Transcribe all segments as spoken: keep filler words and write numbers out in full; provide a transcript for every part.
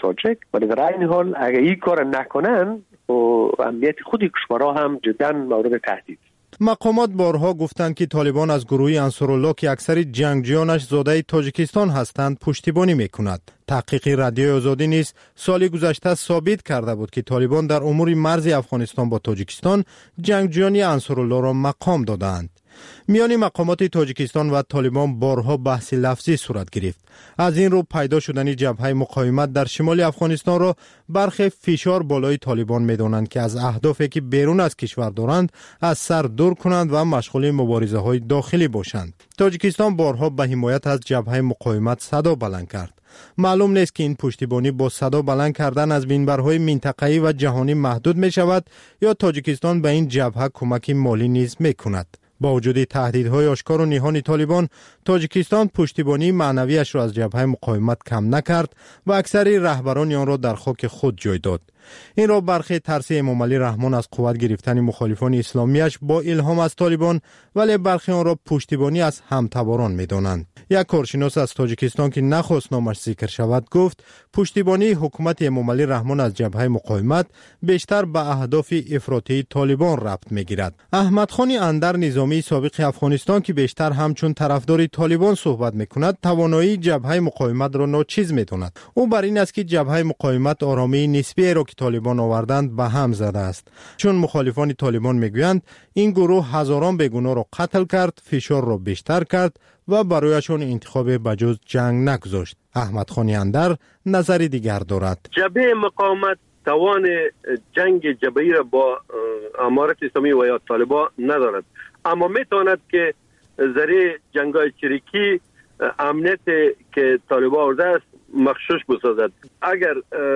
تاجیک، ولی در این حال اگر این کار نکنن و امنیت خود کشورها هم جدا مورد تهدید. مقامات بارها گفتند که طالبان از گروه انصارالله که اکثر جنگجویانش زاده تاجیکستان هستند پشتیبانی میکند. تحقیق رادیوی آزادی نیز سال گذشته ثابت کرده بود که طالبان در امور مرز افغانستان با تاجیکستان جنگجویان انصارالله را مقام دادند. میان مقامات تاجیکستان و طالبان بارها بحث لفظی صورت گرفت. از این رو پیدا شدن جبهه مقاومت در شمال افغانستان را برخی فشار بالای طالبان می‌دانند که از اهدافی که بیرون از کشور دارند از سر دور کنند و مشغول مبارزه های داخلی باشند. تاجیکستان بارها به حمایت از جبهه مقاومت صدا بلند کرد. معلوم نیست که این پشتیبانی با صدا بلند کردن از منبرهای منطقه‌ای و جهانی محدود می شود یا تاجیکستان به این جبهه کمک مالی نیز می کند. با وجود تهدیدهای آشکار و نهان طالبان، تاجیکستان پشتیبانی معنویش را از جبهه مقاومت کم نکرد و اکثر رهبران آن را در خاک خود جای داد. این را برخی ترس امام علی رحمان از قوت گرفتن مخالفان اسلامیش با الهام از طالبان، ولی برخی آن را پشتیبانی از همتباران می‌دانند. یک کارشناس از تاجیکستان که نخواست نامش ذکر شود گفت پشتیبانی حکومت امام علی رحمان از جبهه مقاومت بیشتر به اهداف افراطی طالبان ربط می‌گیرد. احمد خان اندر نظامی سابق افغانستان که بیشتر همچون طرفدار طالبان صحبت می‌کند، توانایی جبهه مقاومت را ناچیز می‌داند. او بر این است که جبهه مقاومت آرامی نسبی را که طالبان آوردند به هم زده است، چون مخالفان طالبان میگویند این گروه هزاران بیگناه را قتل کرد، فشار را بیشتر کرد و برایشان انتخاب بجز جنگ نگذاشت. احمد خان اندر نظر دیگر دارد. جبهه مقاومت توان جنگ جبهه‌ای را با امارت اسلامی و یا طالبان ندارد، اما میتواند که ذریعه جنگ‌های چریکی امنیت که طالبان آورده است مخشوش بسازد. اگر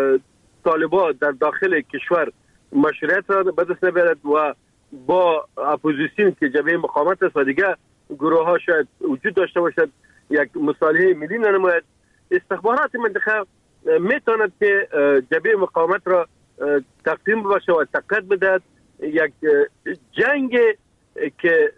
طالبان در داخل کشور مشروعیت را به دست نبرد و با اپوزیسیون که جبهه مقاومت است و دیگر گروه ها شاید وجود داشته باشد، یک مصالحه ملی ننماید، استخبارات منطقه میتواند که جبهه مقاومت را تقدیم باشه و تقویت بدهد. یک جنگ که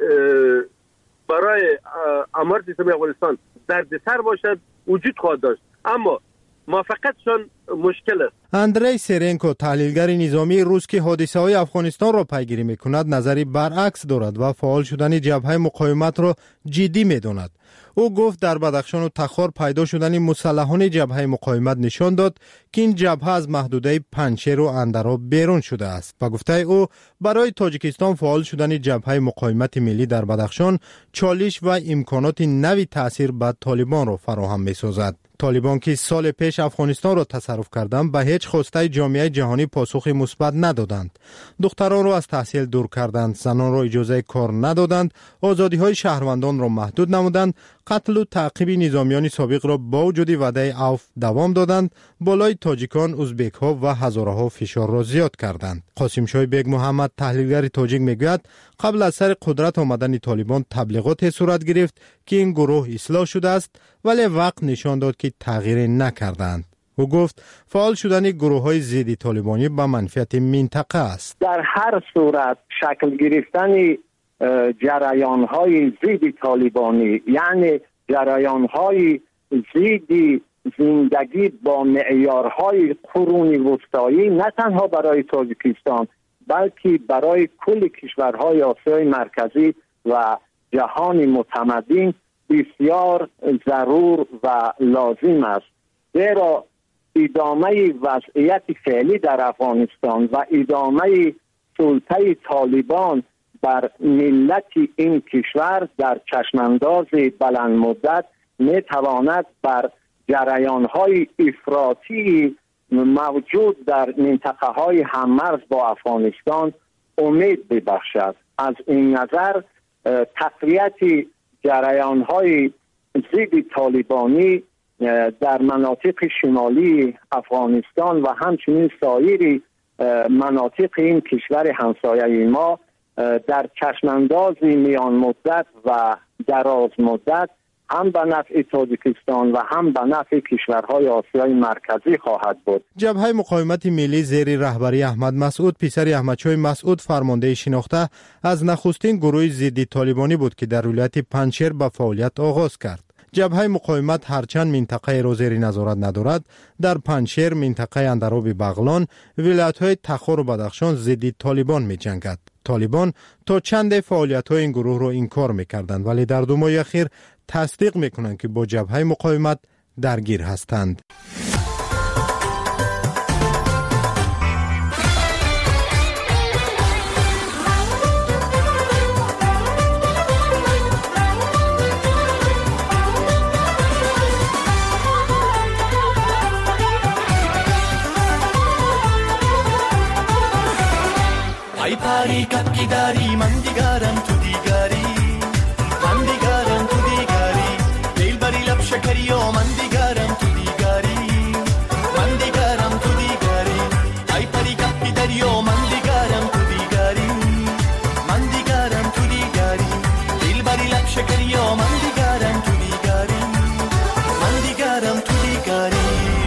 برای امارت اسلامی افغانستان دردسر باشد وجود خواهد داشت، اما موافقتشان مشکل است. اندری سرنکو تحلیلگر نظامی روس که حادثه های افغانستان را پیگیری میکند نظری برعکس دارد و فعال شدن جبهه مقاومت را جدی میداند. او گفت در بدخشان و تخار پیدا شدن مسلحان جبهه مقاومت نشان داد که این جبهه از محدوده پنجشیر و اندرا بیرون شده است و گفته او برای تاجیکستان فعال شدن جبهه مقاومت ملی در بدخشان چالش و امکانات نوی تأثیر بر طالبان را فراهم می‌سازد. طالبان که سال پیش افغانستان را تصرف کردند به هیچ خواسته جامعه جهانی پاسخ مثبت ندادند. دختران را از تحصیل دور کردند، زنان را اجازه کار ندادند، آزادی‌های شهروندان را محدود نمودند، قتل و تعقیب نظامیان سابق را با وجود وعده عفو دوام دادند، بالای تاجیکان، ازبک‌ها و هزاره‌ها فشار را زیاد کردند. قاسم شاه بیگ محمد تحلیلگر تاجیک میگوید قبل از سر قدرت آمدن طالبان تبلیغات صورت گرفت که این گروه اصلاح شده است، ولی وقت نشان داد که تغییر نکردند. او گفت فعال شدن گروه‌های ضد طالبانی به منفعت منطقه است. در هر صورت شکل گرفتن جریان‌های ضد طالبانی، یعنی جریان‌های ضد زندگی با معیارهای قرون وسطایی، نه تنها برای تاجیکستان بلکه برای کل کشورهای آسیای مرکزی و جهان متمدن بسیار ضرور و لازم است. زیرا ادامه وضعیت فعلی در افغانستان و ادامه سلطه طالبان بر ملت این کشور در چشمانداز بلند مدت می تواند بر جریان‌های افراطی موجود در منطقه های هممرز با افغانستان امید ببخشد. از این نظر تقویت جریان‌های ضد طالبانی در مناطق شمالی افغانستان و همچنین سایر مناطق این کشور همسایه ما در چشمانداز میان مدت و دراز مدت هم به نفع تاجیکستان و هم به نفع کشورهای آسیای مرکزی خواهد بود. جبهه مقاومت ملی زیر رهبری احمد مسعود پسر احمدشاه مسعود فرمانده شناخته از نخستین گروه ضد طالبانی بود که در ولایت پنجشیر به فعالیت آغاز کرد. جبهه مقاومت هرچند منطقه را زیر نظارت ندارد، در پنجشیر، منطقه اندراب بغلان، ولایت‌های تخار و بدخشان ضد طالبان می‌جنگد. طالبان تا چند فعالیت‌های این گروه را انکار می‌کردند، ولی در دو ماه اخیر تصدیق می‌کنند که با جبهه مقاومت درگیر هستند. ای پاری کپ کی داری من دیگرم تو دیگری من دیگرم تو دیگری دل بری لب شکری و من دیگرم تو دیگری من دیگرم تو دیگری ای پاری کپ کی داری و من دیگرم تو دیگری من دیگرم تو دیگری دل بری لب شکری و من دیگرم تو دیگری من دیگرم تو دیگری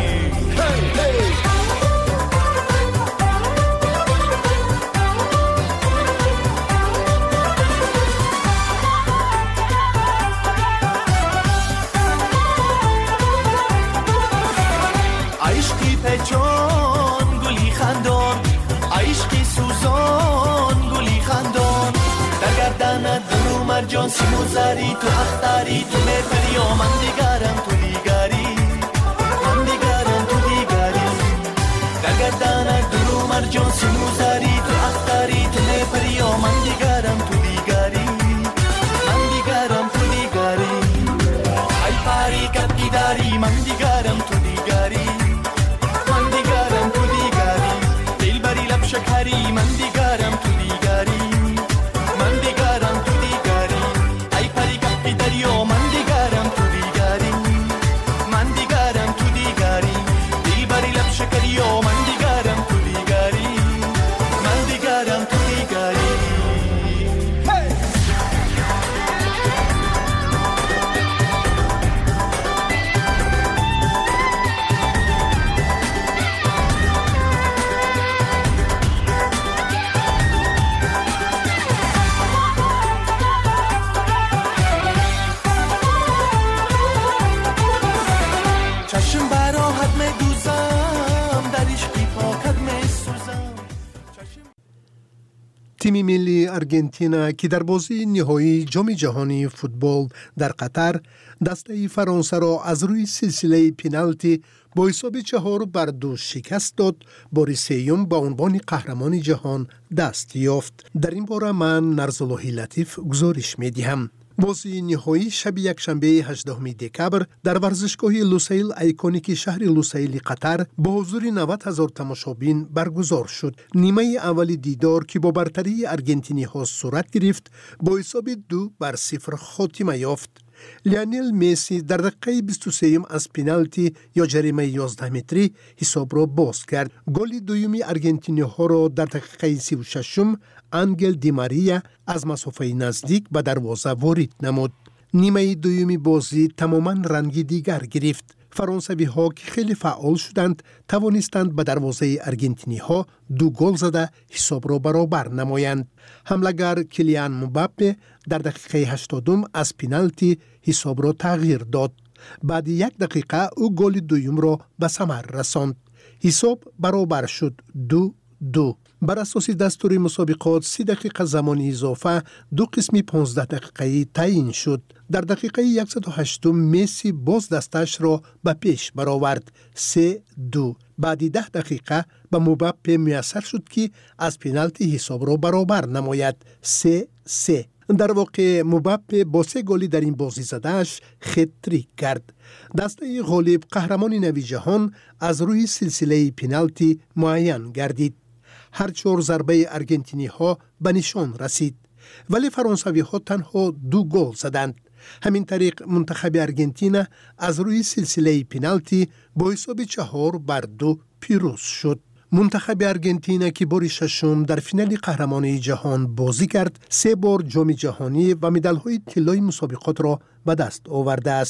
چون گلی خندان عشقی سوزان گلی خندان در گردن درو مرجان سیموزاری تو اختاری تو نپری و من دیگرم تو دیگری من دیگرم تو دیگری در گردن درو مرجان سیموزاری تو اختاری تو نپری و من دیگرم تو دیگری من دیگرم تو دیگری ای پاری کپی داری من دیگرم تو دیگری شکری من دیگرم تو دیگری من دیگرم تو دیگری ای پری کپی داری و من دیگرم تو دیگری من دیگرم تو دیگری دل بری لب شکری و من دیگرم تو دیگری من دیگرم تو دیگری تیم ملی ارژانتین که در بازی نهایی جام جهانی فوتبال در قطر دسته فرانسه را از روی سلسله پنالتی با حساب چهار بر دو شکست داد، بار سوم با عنوان قهرمان جهان دست یافت. در این باره من نرزاللهی لطیف گزارش می دهم. بازی نهایی شب یکشنبه هجدهم دکبر در ورزشگاه لوسیل ایکونیک شهر لوسیل قطر با حضور نود هزار تماشابین برگزار شد. نیمه اول دیدار که با برتری ارژانتینی ها صورت گرفت با حساب دو بر صفر خاتمه یافت. لیونل مسی در دقیقه بیست و سه از پنالتی یا جریمه یازده متری حساب را باز کرد. گل دومی ارژانتینی ها را در دقیقه سی و شش انگل دی ماریا از مسافه نزدیک به دروازه وارد نمود. نیمه دومی بازی تماما رنگی دیگر گرفت. فرانسوی ها که خیلی فعال شدند توانستند به دروازه ارژانتینی ها دو گل زده حساب را برابر نمایند. حمله‌گر کلیان مباپه در دقیقه هشتادم از پنالتی حساب را تغییر داد. بعد یک دقیقه او گل دوم را به ثمر رساند. حساب برابر شد دو دو. بر اساس دستور مسابقات سی دقیقه زمان اضافه دو قسمی پانزده دقیقه تعیین شد. در دقیقه صد و هشت مسی باز دستش را به پیش برآورد سه دو. بعد ده دقیقه به مباپه میسر شد که از پنالتی حساب را برابر نماید سه سه. در واقع مباپه با سه گلی در این بازی زدهش خطریک کرد. دسته غالب قهرمان نوی جهان از روی سلسله پنالتی معین گردید. هر چهار ضربه ارژانتینی ها به نشان رسید، ولی فرانسوی ها تنها دو گل زدند. همین طریق منتخب ارژانتین از روی سلسله پنالتی با حساب چهار بر دو پیروز شد. منتخب ارژانتین که بار ششم در فینال قهرمانی جهان بازی کرد، سه بار جام جهانی و مدال های طلای مسابقات را به دست آورده است.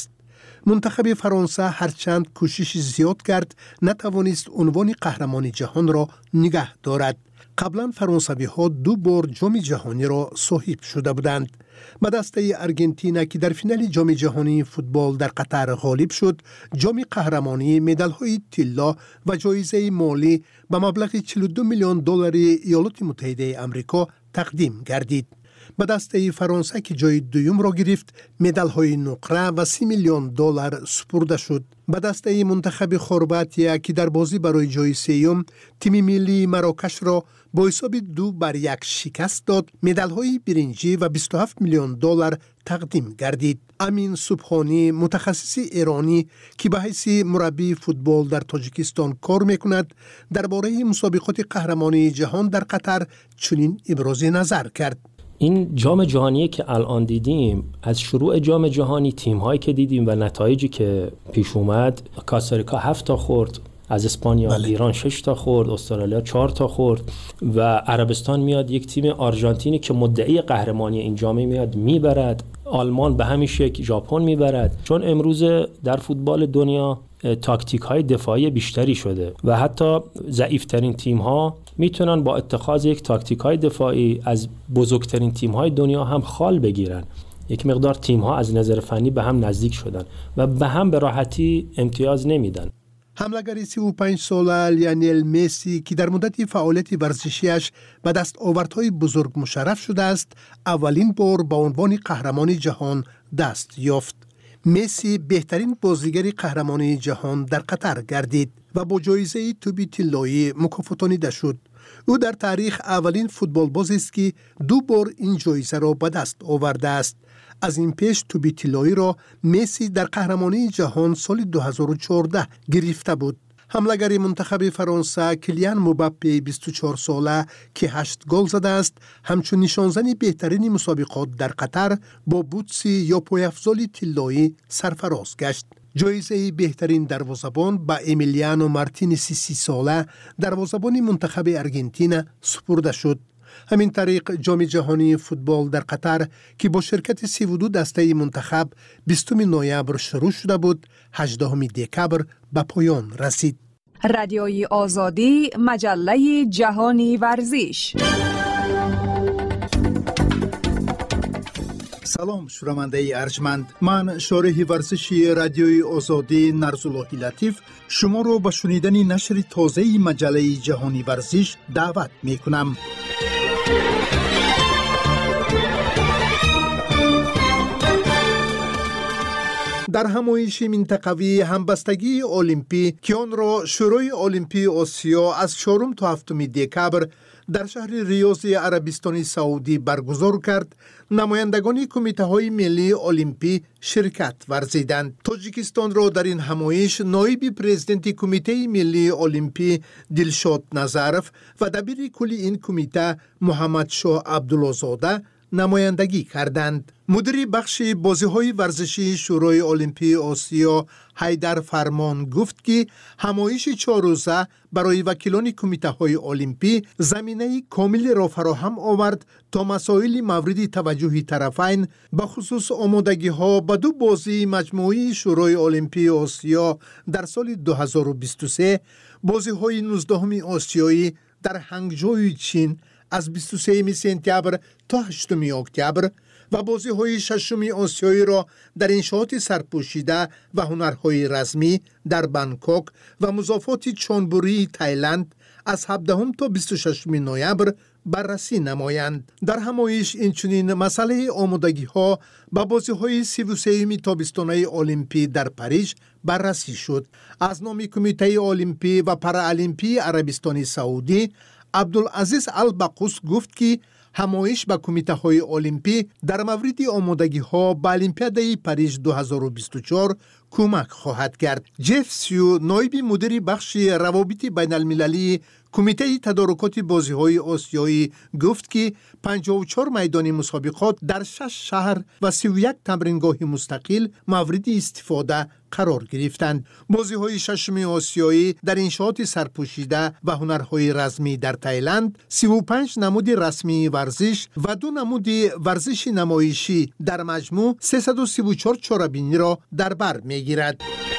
منتخب فرانسه هرچند کوشش زیاد کرد نتوانست عنوان قهرمان جهان را نگه دارد. قبلا فرانسوی ها دو بار جام جهانی را صاحب شده بودند. به دسته ارژانتین که در فینال جام جهانی فوتبال در قطر غالب شد، جام قهرمانی، مدال های طلا و جایزه مالی به مبلغ چهل و دو میلیون دلار ایالات متحده آمریکا تقدیم گردید. به دسته فرانسه که جای دوم را گرفت، مدال های نقره و سی میلیون دلار سپرده شد. به دسته منتخب خرواطیه که در بازی برای جای سوم تیم ملی مراکش را با حساب دو بر یک شکست داد، مدال های برنجی و بیست و هفت میلیون دلار تقدیم گردید. امین سبحانی، متخصص ایرانی که به حیث مربی فوتبال در تاجیکستان کار میکند، درباره مسابقات قهرمانی جهان در قطر چنین ابراز نظر کرد. این جام جهانی که الان دیدیم، از شروع جام جهانی تیم هایی که دیدیم و نتایجی که پیش اومد، کاستاریکا هفت تا خورد از اسپانیا، بله. ایران شش تا خورد، استرالیا چهار تا خورد و عربستان میاد یک تیم آرژانتینی که مدعی قهرمانی این جام میاد میبرد. آلمان به همین شکل ژاپن میبرد. چون امروز در فوتبال دنیا تاکتیک های دفاعی بیشتری شده و حتی ضعیفترین تیم ها میتونن با اتخاذ یک تاکتیک های دفاعی از بزرگترین تیم های دنیا هم خال بگیرن. یک مقدار تیم ها از نظر فنی به هم نزدیک شدن و به هم به راحتی امتیاز نمیدن. حمله‌گر سی و پنج ساله لیونل مسی که در مدت فعالیت ورزشیش به دستاوردهای بزرگ مشرف شده است، اولین بار به عنوان قهرمان جهان دست یافت. مسی بهترین بازیگر قهرمانی جهان در قطر گردید و با جایزه توپ طلایی مکافاتانیده شد. او در تاریخ اولین فوتبال بازی است که دو بار این جایزه را به دست آورده است. از این پیش توپ طلایی را مسی در قهرمانی جهان سال دو هزار و چهارده گرفته بود. حمله‌گر منتخب فرانسه کلیان مباپه بیست و چهار ساله که هشت گل زده است، همچون نشانزن بهترین مسابقات در قطر با بوتسی یا پایافزال طلایی سرفراز گشت. جایزه بهترین دروازه‌بان با امیلیانو مارتینز سی ساله دروازه‌بان منتخب آرژانتین سپرده شد. همین طریق جام جهانی فوتبال در قطر که با شرکت سی و دو دسته منتخب بیستم نوامبر شروع شده بود، هجدهم دکبر به پایان رسید. رادیوی آزادی، مجله جهانی ورزش. سلام شنونده ارجمند، من شارح ورزشی رادیوی آزادی نرزالله لطیف شما رو به شنیدن نشر تازه مجله جهانی ورزش دعوت می کنم. در همایش منطقوی همبستگی المپی که آن را شورای المپی آسیا از چهارم تا هفتم دکبر در شهر ریاض عربستان سعودی برگزار کرد، نمایندگان کمیته های ملی المپی شرکت ورزیدند. تاجیکستان را در این همایش نایب پرزیدنت کمیته ملی المپی دلشاد نظرف و دبیر کلی این کمیته محمد شاه عبدالله‌زاده نمایندگی کردند. مدیر بخش بازی‌های ورزشی شورای المپی آسیا حیدر فرمان گفت که همایش چهار روزه برای وکیلان کمیته‌های المپی زمینه کاملی را فراهم آورد تا مسائل مورد توجه طرفین به خصوص آمادگی‌ها به دو بازی مجموعی شورای المپی آسیا در سال دو هزار و بیست و سه، بازی‌های نوزدهم آسیایی در هنگجوی چین از بیست و سوم سپتامبر تا هشتم اکتبر و بازی‌های ششم آسیایی را در انشاءات سرپوشیده و هنرهای رسمی در بانکوک و مضافات چونبوری تایلند از هفدهم تا بیست و ششم نوامبر بررسی نمایند. در همایش اینچنین مسئله آمادگی‌ها به بازی‌های سی و سوم تابستانه المپی در پاریژ بررسی شد. از نام کمیته المپی و پارالمپی عربستان سعودی عبدالعزیز البقوس گفت که همایش به کمیته های المپی در مورد آمادگی ها به المپیاد پاریژ دو هزار و بیست و چهار کمک خواهد کرد. جف سیو نایب مدیر بخش روابط بین المللی کمیته تدارکات بازی‌های آسیایی گفت که پنجاه و چهار میدان مسابقات در شش شهر و سی و یک تمرینگاه مستقل مورد استفاده قرار گرفتند. بازی‌های ششم آسیایی در انشاءات سرپوشیده و هنرهای رزمی در تایلند، سی و پنج نمود رسمی ورزش و دو نمود ورزش نمایشی در مجموع سیصد و سی و چهار چاره‌بینی را در بر می‌گیرد.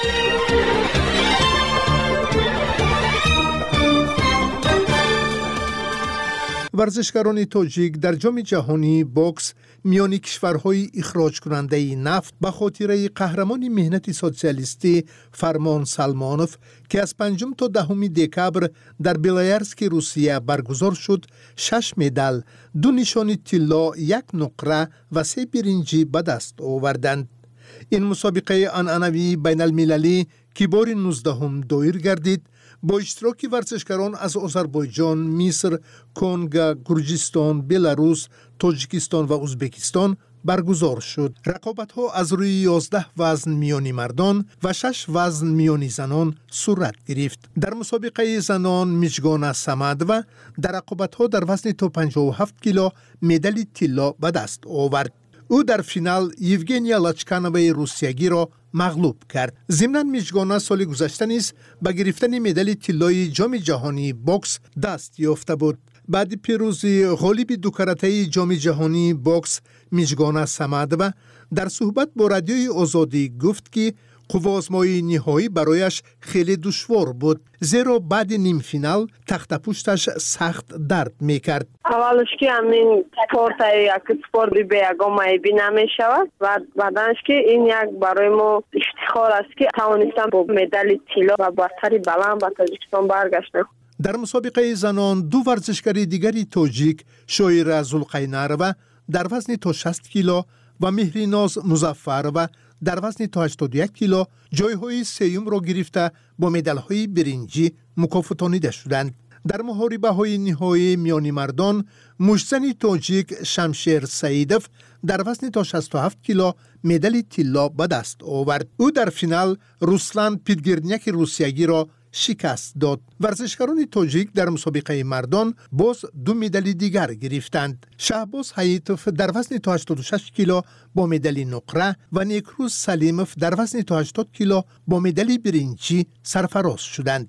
ورزشکاران تاجیک در جام جهانی بوکس میان کشورهای اخراج کننده نفت به خاطر قهرمان مهنت سوسیالیستی فرمان سلمانوف که از پنجم تا دهم دکبر در بلایرسک روسیه برگزار شد، شش مدال، دو نشان طلا، یک نقره و سه برنجی به دست آوردند. این مسابقه عنعنوی بین المللی که بار نوزدهم دایر گردید با اشتراک ورزشکاران از آذربایجان، مصر، کنگو، گرجستان، بلاروس، تاجیکستان و ازبکستان برگزار شد. رقابت‌ها از روی یازده وزن میانی مردان و شش وزن میانی زنان صورت گرفت. در مسابقه زنان میجگان سمد و در رقابت‌ها در وزن تا پنجاه و هفت کیلو مدال طلا به دست آورد. او در فینال یوگنیا لاچکانوای روسیایی را مغلوب کرد. ضمناً میجگانه سال گذشته نیز به گرفتن مدال طلای جام جهانی بوکس دست یافته بود. بعد پیروزی غالب دو کرته جام جهانی بوکس میجگانه سمدوه در صحبت با رادیوی آزادی گفت که قوازمای نهایی برایش خیلی دشوار بود، زیرا بعد نیم فینال تخت پشتش سخت درد میکرد. اولش که همین سپورت یک سپورت به یکم معیبی نمیشود و بعدش که این یک برای ما افتخار است که توانستم با مدال طلا و برتری بلند به تاجیکستان برگشتم. در مسابقه زنان دو ورزشکار دیگری تاجیک، شایره زلقینروا در وزن تا شصت کیلو و مهریناز مظفروا در وزن تا هشتاد و یک کیلو جایهای سیوم را گرفته با مدال‌های برنجی مکافاتانیده شدند. در محاربه‌های نهایی میان مردان، مشتزن تاجیک شمشیر سعیدوف در وزن تا شصت و هفت کیلو مدال طلا به دست آورد. او در فینال روسلان پیدگیرنیک روسیایی را شکست داد. ورزشکاران تاجیک در مسابقه مردان باز دو مدال دیگر گرفتند. شهباز حییتوف در وزن تا هشتاد و شش کیلو با مدال نقره و نیکروز سلیموف در وزن تا هشتاد کیلو با مدال برنجی سرفراز شدند.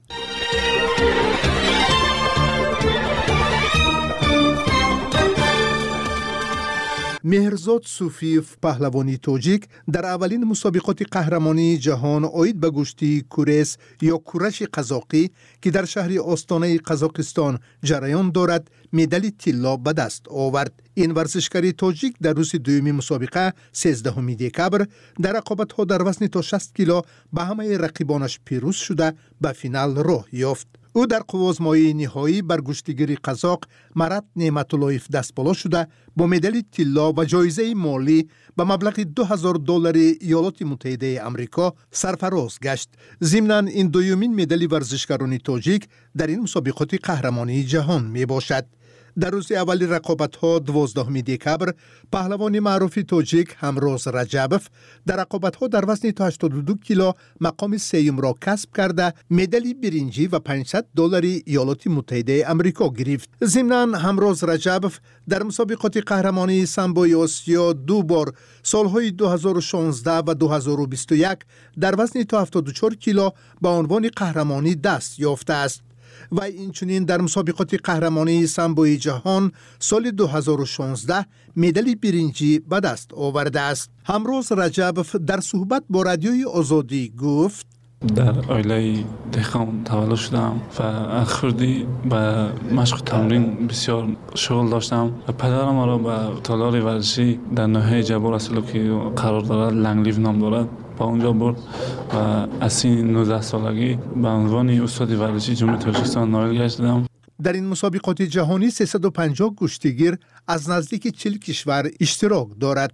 مهرزاد صوفیف پهلوانی تاجیک در اولین مسابقات قهرمانی جهان عاید به گشتی کورس یا کورش قزاقی که در شهر آستانه قزاقستان جریان دارد مدال طلا به دست آورد. این ورزشکار تاجیک در روز دومی مسابقه سیزدهم دکبر در رقابت‌ها در وزن تا شصت کیلو به همه رقیبانش پیروز شده به فینال راه یافت. او در قوازمای نهایی بر گشتیگیر قزاق مرد نعمت‌اللهیف دست بالا شده با مدال طلا و جایزه مالی به مبلغ دو هزار دلار ایالات متحده آمریکا سرفراز گشت. ضمناً این دومین مدال ورزشکاران تاجیک در این مسابقات قهرمانی جهان می باشد. در روز اول رقابت‌ها دوازدهم دکبر پهلوان معروف تاجیک همروز رجبوف در رقابت‌ها در وزن تا هشتاد و دو کیلو مقام سوم را کسب کرده مدال برنجی و پانصد دلار ایالات متحده آمریکا گرفت. ضمناً همروز رجبوف در مسابقات قهرمانی سامبوی آسیا دو بار سالهای دو هزار و شانزده و دو هزار و بیست و یک در وزن تا هفتاد و چهار کیلو به عنوان قهرمانی دست یافته است. و اینچنین در مسابقات قهرمانی سامبوی جهان سال دو هزار و شانزده مدال برنجی به دست آورده است. همروز رجبوف در صحبت با رادیوی آزادی گفت: در عائله دهقان تولد شدم و از خردی به مشق تمرین بسیار شغل داشتم و پدرم ما را به تالار ورزشی در ناحیه جبار اصلو که قرار دارد لنگلیو نام دارد با اونجا برد و از سن نوزده سالگی به عنوان استاد ورزشی جمهوری تاجیکستان نایل گشتم. در این مسابقات جهانی سیصد و پنجاه کشتیگیر از نزدیک چهل کشور اشتراک دارد.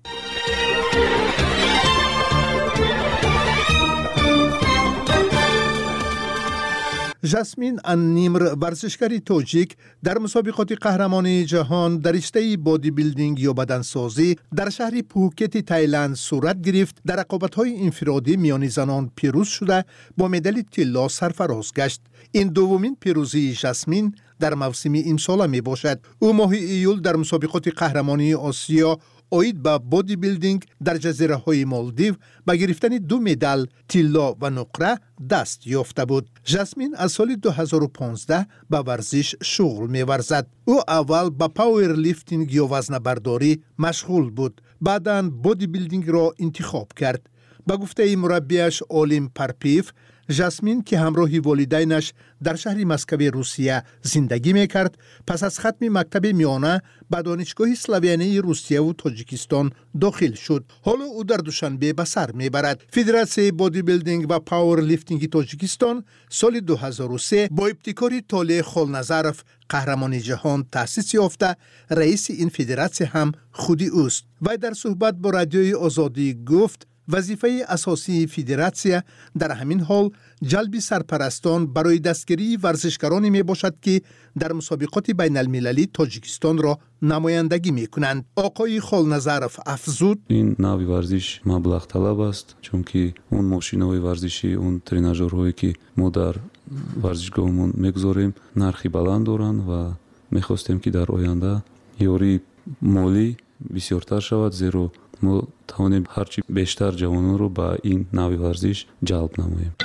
جاسمین انیمر ورزشکاری تاجیک در مسابقات قهرمانی جهان در رشته بادی بیلدینگ یا بدنسازی در شهر پوکت تایلند صورت گرفت. در رقابت‌های انفرادی میان زنان پیروز شده با مدال طلا سرفراز گشت. این دومین پیروزی جاسمین در موسم این سال می باشد. او ماه ایول در مسابقات قهرمانی آسیا اوید به بادی بیلدینگ در جزیره های مالدیو با گرفتن دو مدال طلا و نقره دست یافته بود. جاسمین از سال دو هزار و پانزده به ورزش شغل می ورزد. او اول با پاور لیفتینگ یا وزنه برداری مشغول بود. بعداً بادی بیلدینگ را انتخاب کرد. با گفته مربیش اولیم پارپیف، جاسمین که همراه والدینش در شهر مسکو روسیه زندگی میکرد، پس از ختم مکتب میانه به دانشگاه اسلاویانه روسیه و تاجیکستان داخل شد. حالا او در دوشنبه به سر میبرد. فدراسیون بادی بیلدینگ و پاور لیفتینگ تاجیکستان سال دو هزار و سه با ابتکار طالع خالنظرف قهرمان جهان تأسیس یافته. رئیس این فدراسیون هم خودی اوست. و در صحبت با رادیوی آزادی گفت وظیفه اساسی فدراسیون در همین حال جلب سرپرستان برای دستگیری ورزشکارانی می باشد که در مسابقات بین المللی تاجیکستان را نمایندگی می کنند. آقای خالنظرف افزود این نوع ورزش مبلغ طلب است، چون که اون ماشین‌های ورزشی، اون تریناژورهایی که ما در ورزشگاهمون میگذاریم نرخی بلند دارند و میخواستیم که در آینده یاری مالی بسیارتر شود، زیرا ما توانیم هرچی بیشتر جوانان رو به این نوع ورزش جلب نماییم.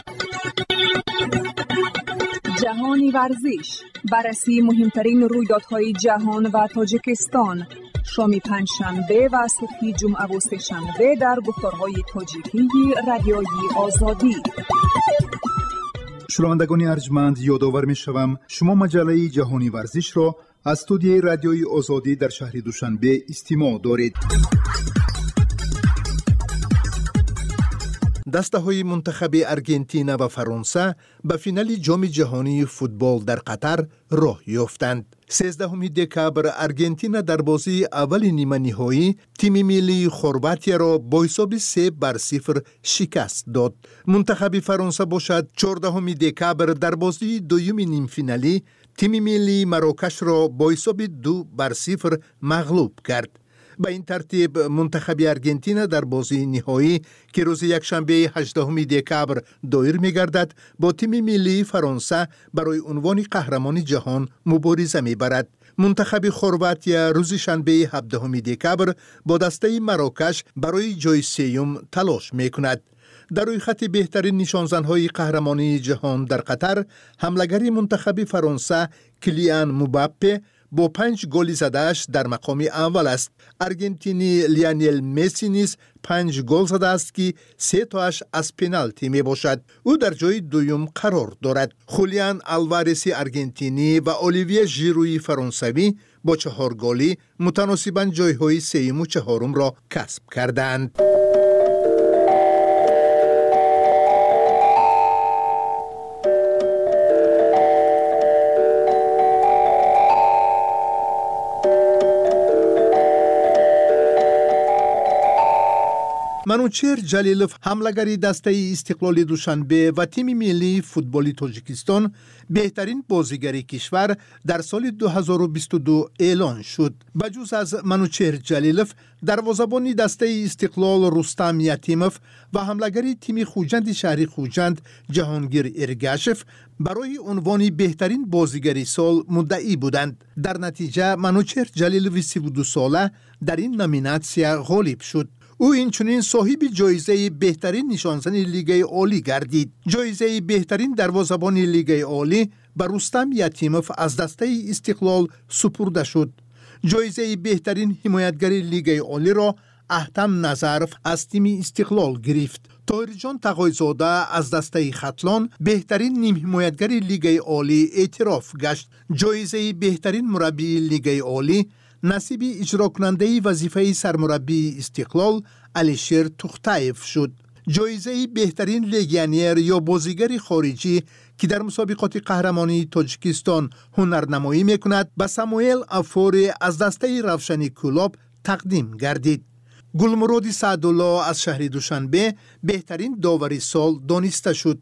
جهانی ورزش، بررسی مهمترین رویدادهای جهان و تاجیکستان، شام پنجشنبه و صبح جمعه و سه‌شنبه در گفتارهای تاجیکی رادیویی آزادی. شنوندگان ارجمند، یادآور می‌شوم شما مجله جهانی ورزش را از استودیوی رادیویی آزادی در شهر دوشنبه استماع دارید. دسته های منتخب ارژانتین و فرانسه به فینال جام جهانی فوتبال در قطر راه یافتند. سیزدهم دکبر ارژانتین در بازی اول نیمه نهایی تیم ملی خرواتی را با حساب سه بر صفر شکست داد. منتخب فرانسه باشد چهاردهم دکبر در بازی دوم نیم فینالی تیم ملی مراکش را با حساب دو بر صفر مغلوب کرد. به این ترتیب منتخب ارژانتین در بازی نهایی که روز یکشنبه هجدهم دکبر دایر می‌گردد با تیم ملی فرانسه برای عنوان قهرمان جهان مبارزه می‌برد. منتخب خرواتیا روز شنبه هفدهم دکبر با دسته مراکش برای جای سوم تلاش می‌کند. در روی خط بهترین نشانزن‌های قهرمانی جهان در قطر حمله‌گر منتخب فرانسه کلیان مباپه با پنج گل زدهش در مقام اول است. ارژانتینی لیونل مسی نیز پنج گل زده است که سه تاش از پنالتی می باشد. او در جای دوم قرار دارد. خولیان آلوارسی ارژانتینی و اولیویه ژیروی فرانسوی با چهار گلی متناسباً جایهای سوم و چهارم را کسب کردند. منوچهر جلیلوف حمله‌گر دسته استقلال دوشنبه و تیم ملی فوتبال تاجیکستان بهترین بازیگر کشور در سال دو هزار و بیست و دو اعلان شد. بجز از منوچهر جلیلوف، دروازه‌بان دسته استقلال رستم یتیموف و حمله‌گر تیم خوجند شهری خوجند جهانگیر ارگاشف برای عنوان بهترین بازیگر سال مدعی بودند. در نتیجه منوچهر جلیلوف سی و دو ساله در این نامیناسیا غالب شد. او اینچنین صاحب جایزه بهترین نشانزن لیگ عالی گردید. جایزه بهترین دروازه‌بان لیگ عالی به رستم یتیموف از دسته استقلال سپرده شد. جایزه بهترین حمایتگر لیگ عالی را احتم نظرف از تیم استقلال گرفت. طاهر جان تقایزاده از دسته ختلان بهترین نیم حمایتگر لیگ عالی اعتراف گشت. جایزه بهترین مربی لیگ عالی نصیب اجرا کننده وظیفه سرمربی استقلال علیشیر تختایف شد. جایزه بهترین لگیونر یا بازیگر خارجی که در مسابقات قهرمانی تاجیکستان هنرنمایی میکند به ساموئل افوری از دسته روشنی کلاب تقدیم گردید. گلمراد سعدالله از شهر دوشنبه بهترین داور سال دانسته شد.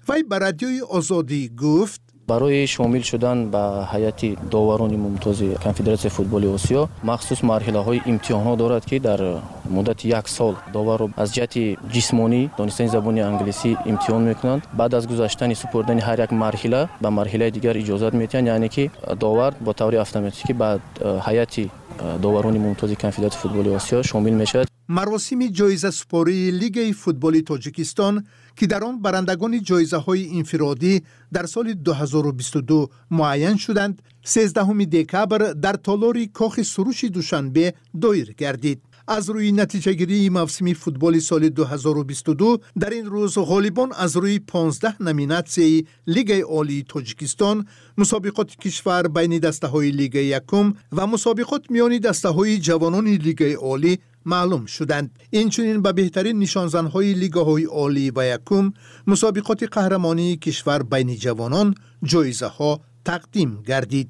وی بر رادیوی آزادی گفت برای شامل شدن به هیئت داوران ممتاز کنفدراسیون فوتبال آسیا مخصوص مرحله‌های امتحانات دارد که در مدت یک سال داور را از جهت جسمانی دانستن زبان انگلیسی امتحان میکنند. بعد از گذشتن سپردن هر یک مرحله به مرحله دیگر اجازت میتن، یعنی که داور با طور اتوماتیکی به هیئت داوران ممتاز کنفدراسیون فوتبال آسیا شامل میشود. مراسم جایزه سپاری لیگ فوتبال تاجیکستان که در آن برندگان جایزه های انفرادی در سال دو هزار و بیست و دو معین شدند، سیزدهم دکبر در تالار کاخ سروش دوشنبه دایر گردید. از روی نتیجه گیری موسم فوتبال سال دو هزار و بیست و دو در این روز غالبان از روی پانزده نامیناسیون لیگ عالی تاجیکستان، مسابقات کشور بین دسته های لیگ یکم و مسابقات میان دسته های جوانان لیگ عالی معلوم شدند. اینچنین به بهترین نشانزن‌های لیگ‌های عالی و یکم مسابقات قهرمانی کشور بین جوانان جایزه ها تقدیم گردید.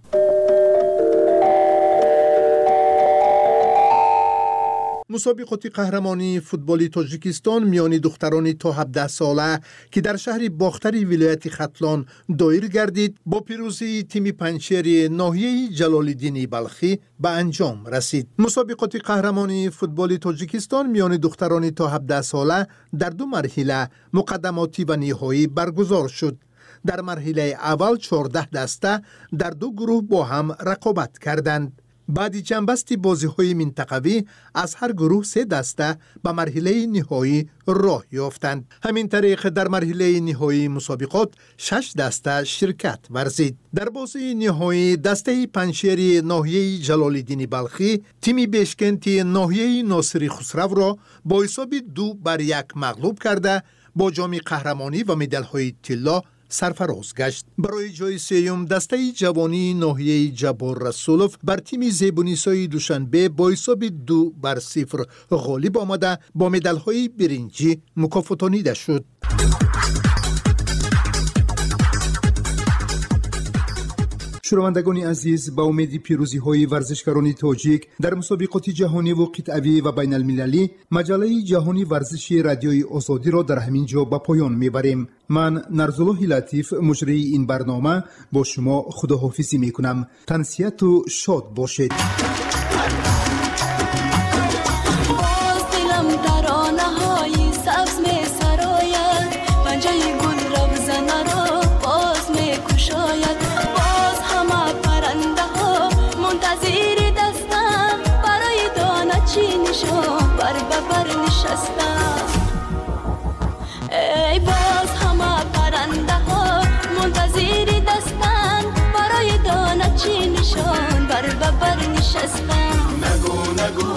مسابقات قهرمانی فوتبال تاجیکستان میان دختران تا هفده ساله که در شهر باختر ولایت ختلان دایر گردید با پیروزی تیم پنجشیر ناحیه جلال‌الدین بلخی به انجام رسید. مسابقات قهرمانی فوتبال تاجیکستان میان دختران تا هفده ساله در دو مرحله مقدماتی و نهایی برگزار شد. در مرحله اول چهارده دسته در دو گروه با هم رقابت کردند. بعد جنبستی بازی‌های منطقوی از هر گروه سه دسته به مرحله نهایی راه یافتند. همین طریق در مرحله نهایی مسابقات شش دسته شرکت ورزید. در بازی نهایی دسته پنجشیر ناحیه جلال‌الدین بلخی تیم بشکنتی ناحیه ناصری خسرو را با حساب دو بر یک مغلوب کرده با جام قهرمانی و مدال‌های طلا سرفراز گشت. برای جای سیوم دسته جوانی ناحیه جبار رسولف بر تیم زیبونیسای دوشنبه با حساب دو بر صفر غالب آمده با مدال‌های برنجی مکافاتانیده شد. شنوندگان عزیز، با امید پیروزی های ورزشکاران تاجیک در مسابقات جهانی و قطعی و بین المللی، مجله جهانی ورزشی رادیوی آزادی را در همین جا به پایان میبریم. من نرزالله لطیف مجری این برنامه با شما خداحافظی میکنم. تنسیت و شاد باشید. ای باز همه پرنده ها منتظر دستن برای دانه چی نشان بر ببر نشستن. نگو نگو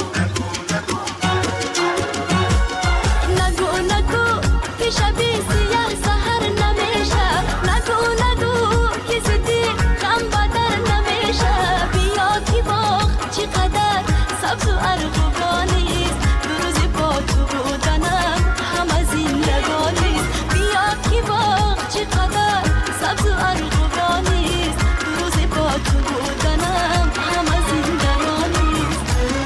نگو نگو که شبی سیاه سهر نمیشه. نگو نگو که زدی غم بدر نمیشه. بیا که باغ چقدر سبز و ارغوانیست، دو روزی با تو بودنم همه زندگانیست. بیا که باغ چقدر سبز و ارغوانیست، دو روزی با تو بودنم همه زندگانیست.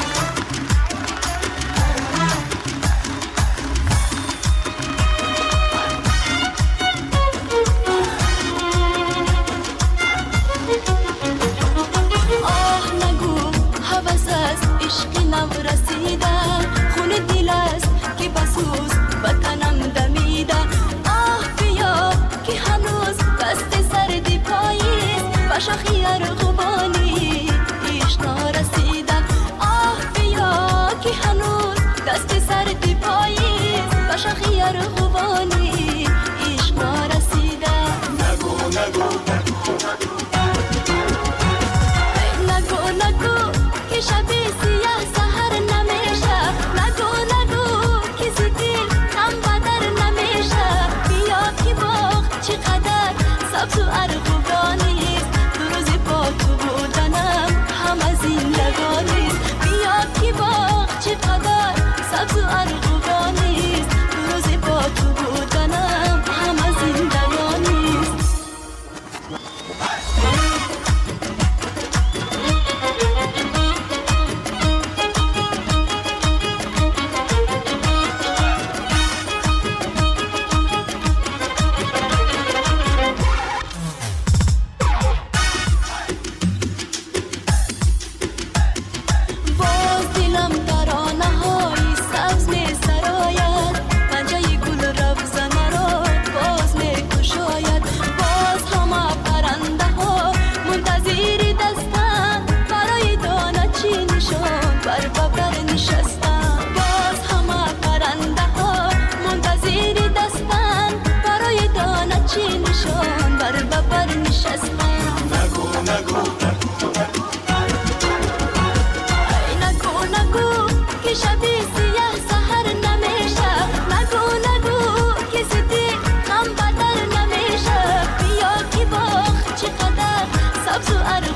آه نگو حوض از عشق نو رسیده، خون دل است که بسوز وطنم دمیده. آه بیا که هنوز دست سردی پاییست و شاخی ارغوانی عشق نرسیده. آه بیا که هنوز دست سردی پاییست و شاخی ارغوانی عشق نرسیده. نگو نگو نگو نگو که شبی سیاه سهر نمیشه. نگو نگو که زدی غم بدر نمیشه. بیا که باغ چقدر سبز و ارغوانیست، دو روزی با سبز و